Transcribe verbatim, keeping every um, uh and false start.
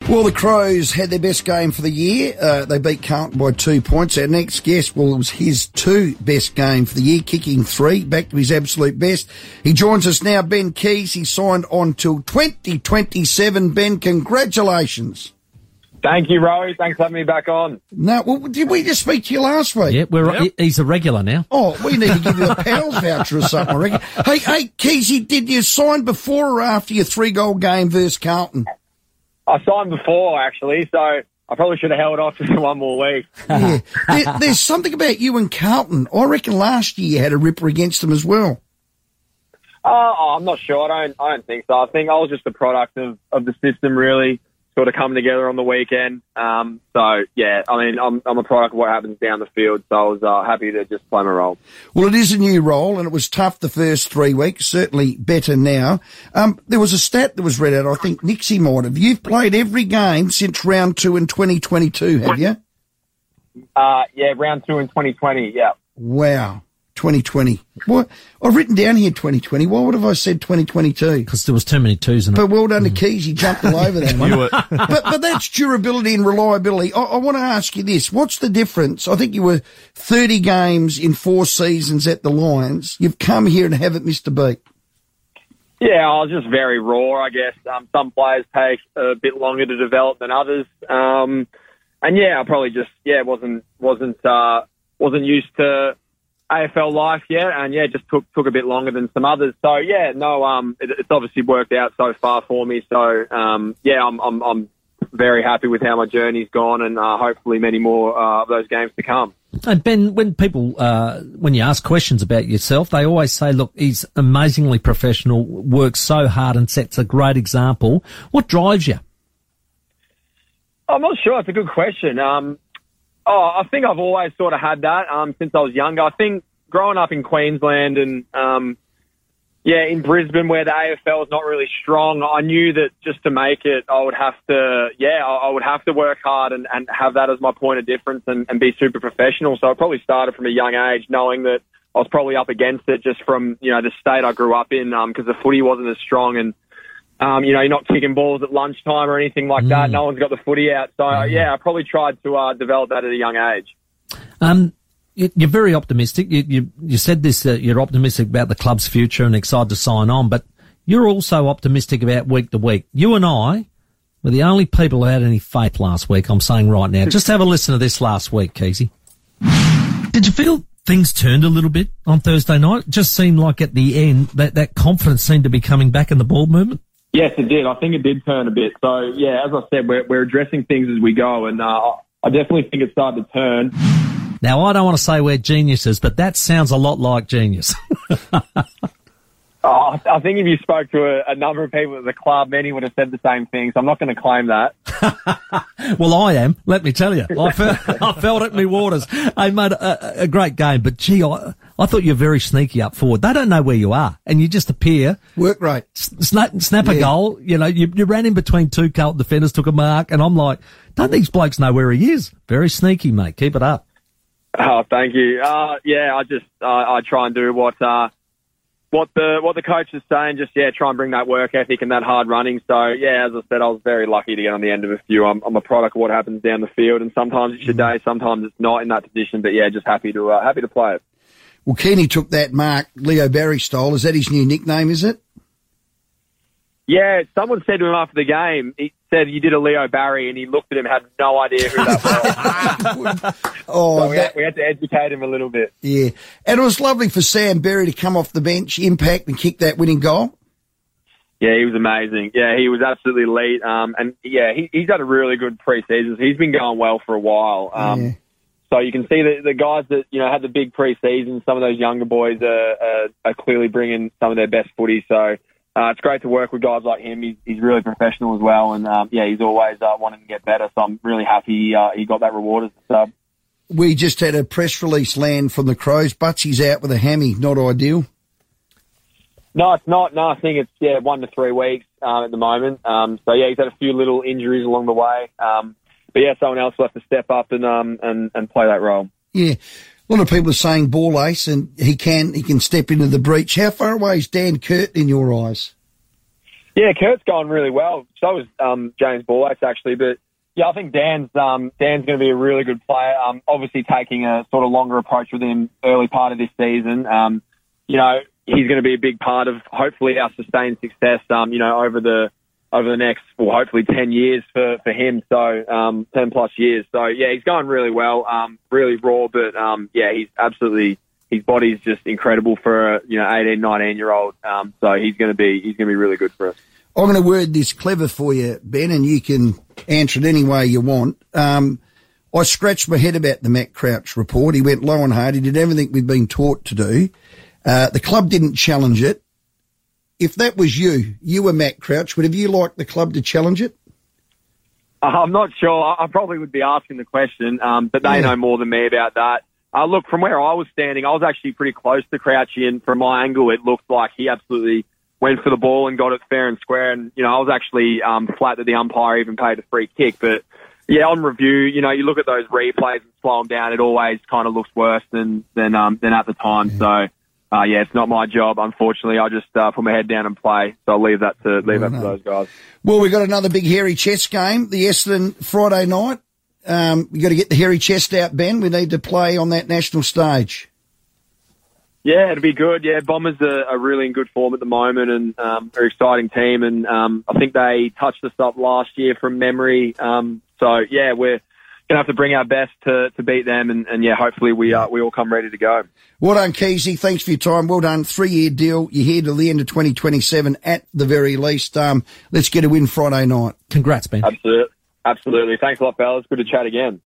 Well, the Crows had their best game for the year. Uh, they beat Carlton by two points. Our next guest, well, it was his two best game for the year, kicking three, back to his absolute best. He joins us now, Ben Keays. He signed on till twenty twenty-seven. Ben, congratulations. Thank you, Rowie. Thanks for having me back on. No, well, did we just speak to you last week? Yeah, we're, yep. He's a regular now. Oh, we need to give you a Pals voucher or something, I reckon. Hey, hey, Keaysy, did you sign before or after your three-goal game versus Carlton? I signed before, actually, so I probably should have held off just one more week. Yeah. there, there's something about you and Carlton. I reckon last year you had a ripper against them as well. Uh, oh, I'm not sure. I don't, I don't think so. I think I was just a product of, of the system, really, sort of coming together on the weekend. Um, so, yeah, I mean, I'm, I'm a product of what happens down the field, so I was uh, happy to just play my role. Well, it is a new role, and it was tough the first three weeks, certainly better now. Um, there was a stat that was read out, I think Nixie might have. You've played every game since round two in twenty twenty-two, have you? Uh, yeah, round two in twenty twenty, yeah. Wow. twenty twenty. What? I've written down here twenty twenty. Why would have I said twenty twenty-two? Because there was too many twos in it. But well done to Keays. He jumped all over that one. but, but that's durability and reliability. I, I want to ask you this. What's the difference? I think you were thirty games in four seasons at the Lions. You've come here and haven't missed a beat. Yeah, I was just very raw, I guess. Um, some players take a bit longer to develop than others. Um, and yeah, I probably just, yeah, wasn't, wasn't, uh, wasn't used to A F L life yet, and yeah, just took took a bit longer than some others. So yeah, no, um, it, it's obviously worked out so far for me. So um, yeah, I'm I'm I'm very happy with how my journey's gone, and uh, hopefully many more uh, of those games to come. And Ben, when people uh, when you ask questions about yourself, they always say, "Look, he's amazingly professional, works so hard, and sets a great example." What drives you? I'm not sure. It's a good question. Um, Oh, I think I've always sort of had that um, since I was younger. I think growing up in Queensland and, um, yeah, in Brisbane where the A F L is not really strong, I knew that just to make it, I would have to, yeah, I would have to work hard and, and have that as my point of difference and, and be super professional. So I probably started from a young age knowing that I was probably up against it just from, you know, the state I grew up in because um, the footy wasn't as strong and, Um, you know, you're not kicking balls at lunchtime or anything like mm. that. No one's got the footy out. So, mm. yeah, I probably tried to uh, develop that at a young age. Um, you're very optimistic. You, you, you said this, uh, you're optimistic about the club's future and excited to sign on, but you're also optimistic about week to week. You and I were the only people who had any faith last week, I'm saying right now. Just have a listen to this last week, Keaysy. Did you feel things turned a little bit on Thursday night? It just seemed like at the end that, that confidence seemed to be coming back in the ball movement. Yes, it did. I think it did turn a bit. So, yeah, as I said, we're, we're addressing things as we go, and uh, I definitely think it started to turn. Now, I don't want to say we're geniuses, but that sounds a lot like genius. oh, I think if you spoke to a, a number of people at the club, many would have said the same thing, so I'm not going to claim that. Well, I am, let me tell you. I felt, I felt it in my waters. I made a, a great game, but, gee, I... I thought you were very sneaky up forward. They don't know where you are, and you just appear. Work rate. Snap, snap yeah. a goal. You know, you, you ran in between two Carlton defenders, took a mark, and I'm like, don't these blokes know where he is? Very sneaky, mate. Keep it up. Oh, thank you. Uh, yeah, I just, uh, I try and do what, uh, what the, what the coach is saying. Just, yeah, try and bring that work ethic and that hard running. So, yeah, as I said, I was very lucky to get on the end of a few. I'm, I'm a product of what happens down the field, and sometimes it's your day, sometimes it's not in that position. But yeah, just happy to, uh, happy to play it. Well, Kenny took that mark, Leo Barry style. Is that his new nickname, is it? Yeah, someone said to him after the game, he said you did a Leo Barry, and he looked at him and had no idea who that was. oh, so we, that, had, we had to educate him a little bit. Yeah, and it was lovely for Sam Berry to come off the bench, impact, and kick that winning goal. Yeah, he was amazing. Yeah, he was absolutely elite. Um, and, yeah, he, he's had a really good pre-season. He's been going well for a while. Um, yeah. So you can see that the guys that, you know, had the big pre-season, some of those younger boys are, are, are clearly bringing some of their best footy. So uh, it's great to work with guys like him. He's, he's really professional as well. And, um, yeah, he's always uh, wanting to get better. So I'm really happy uh, he got that reward as a sub. We just had a press release land from the Crows. Butsy's out with a hammy. Not ideal. No, it's not. No, I think it's, yeah, one to three weeks uh, at the moment. Um, so, yeah, he's had a few little injuries along the way. Um But yeah, someone else will have to step up and um and, and play that role. Yeah, a lot of people are saying ball ace, and he can he can step into the breach. How far away is Dan Kurt in your eyes? Yeah, Kurt's going really well. So is um, James Borlace, actually. But, yeah, I think Dan's um, Dan's going to be a really good player. Um, obviously taking a sort of longer approach with him early part of this season. Um, you know, he's going to be a big part of hopefully our sustained success, um, you know, over the over the next, well, hopefully ten years for, for him. So, um, ten plus years. So, yeah, he's going really well, um, really raw. But, um, yeah, he's absolutely... His body's just incredible for a, you know, eighteen, nineteen year old. Um, so he's going to be, he's going to be really good for us. I'm going to word this clever for you, Ben, and you can answer it any way you want. Um, I scratched my head about the Matt Crouch report. He went low and hard. He did everything we've been taught to do. Uh, the club didn't challenge it. If that was you, you were Matt Crouch, would have you liked the club to challenge it? Uh, I'm not sure. I probably would be asking the question, um, but they yeah. know more than me about that. Uh, look, from where I was standing, I was actually pretty close to Crouchy, and from my angle, it looked like he absolutely went for the ball and got it fair and square. And, you know, I was actually um, flat that the umpire even paid a free kick. But, yeah, on review, you know, you look at those replays and slow them down, it always kind of looks worse than than, um, than at the time. Yeah. So, uh, yeah, it's not my job, unfortunately. I just uh, put my head down and play. So I'll leave that to, leave well, that to those guys. Well, we've got another big hairy chess game, the Essendon Friday night. Um, we got to get the hairy chest out, Ben. We need to play on that national stage. Yeah, it'll be good. Yeah, Bombers are, are really in good form at the moment, and um, they're an exciting team. And um, I think they touched us up last year from memory. Um, so yeah, we're gonna have to bring our best to, to beat them, and, and yeah, hopefully we uh, we all come ready to go. Well done, Keezy. Thanks for your time. Well done. Three year deal. You're here till the end of twenty twenty-seven at the very least. Um, let's get a win Friday night. Congrats, Ben. Absolutely. Absolutely. Thanks a lot, fellas. Good to chat again.